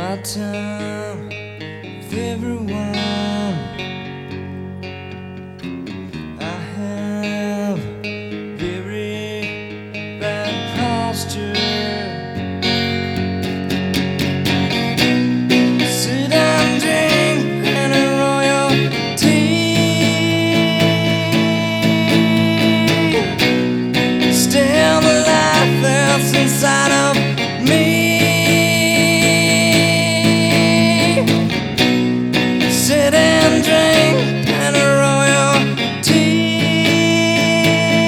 my time with everyone. I have very bad posture. Sit and drink and royal tea. Still the life that's inside of me. Sit and drink and royal tea.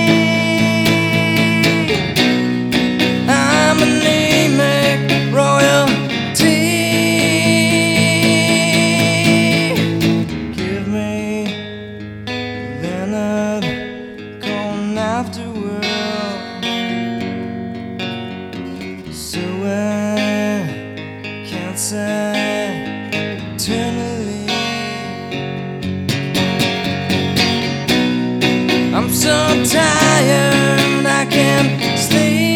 I'm anemic royalty. Give me Leonard Cohen afterward, so I can't say eternally. I'm so tired I can't sleep.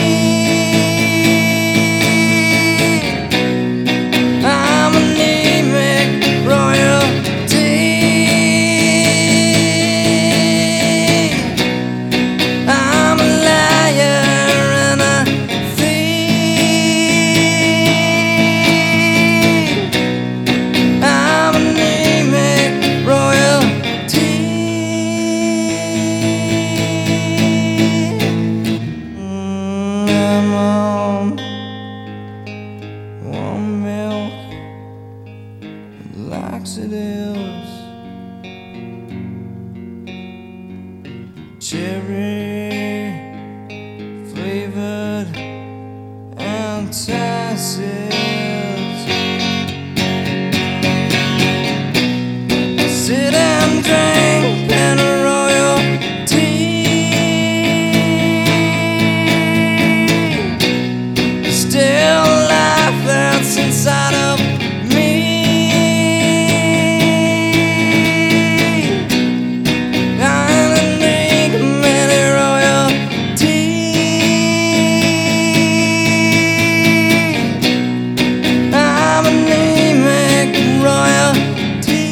I'm anemic royalty. I'm a liar and a thief. I'm anemic royalty. I'm on warm milk and laxatives, cherry flavored antacids. Sit and drink and royal tea. Still life that's inside of me. I'm anemic royalty. I'm anemic royalty.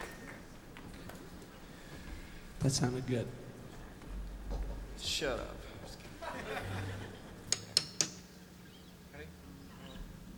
That sounded good. Shut up.